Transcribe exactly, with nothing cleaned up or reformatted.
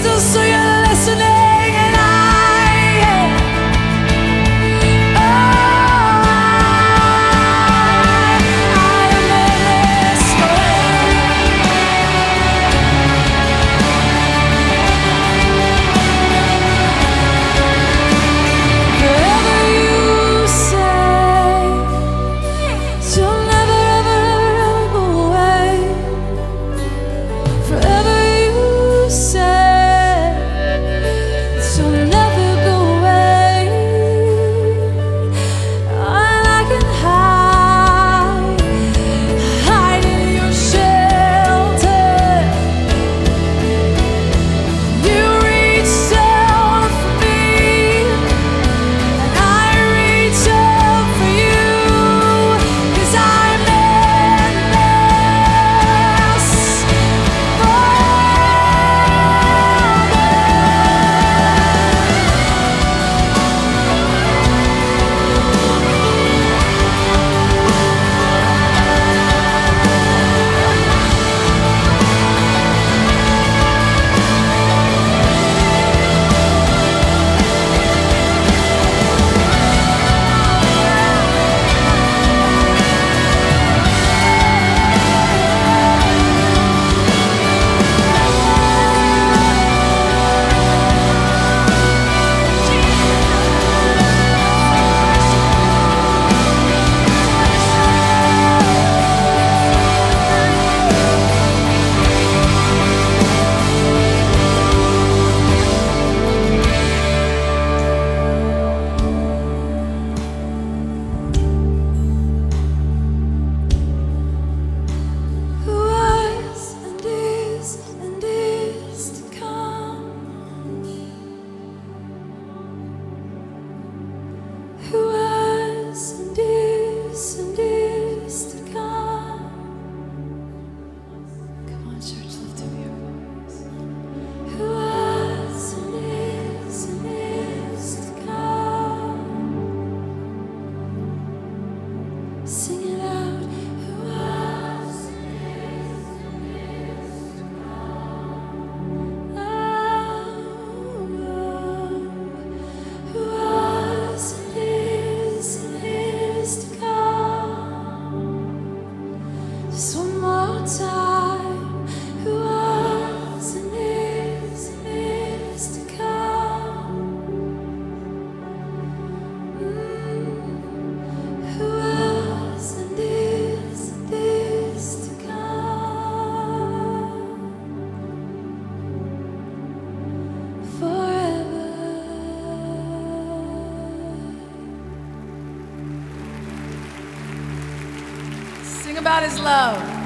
Jesus, so you're listening, and I, oh, I am listening. Wherever you say, you'll never ever go away. Forever you say, you'll never go away. And I can hide, hide in your shelter. You reached out for me, and I reach out for you, 'cause I'm in this forever. Who was and is and is to come? Who was and is and is to come? Come on, church, lift up your voice. Who was and is and is to come? Sing it out. Who was and is and is to come? Oh, who was and is and is to come? Just one more time. Who was and is and is to come? Mm. Who was and is and is to come forever. Sing about his love.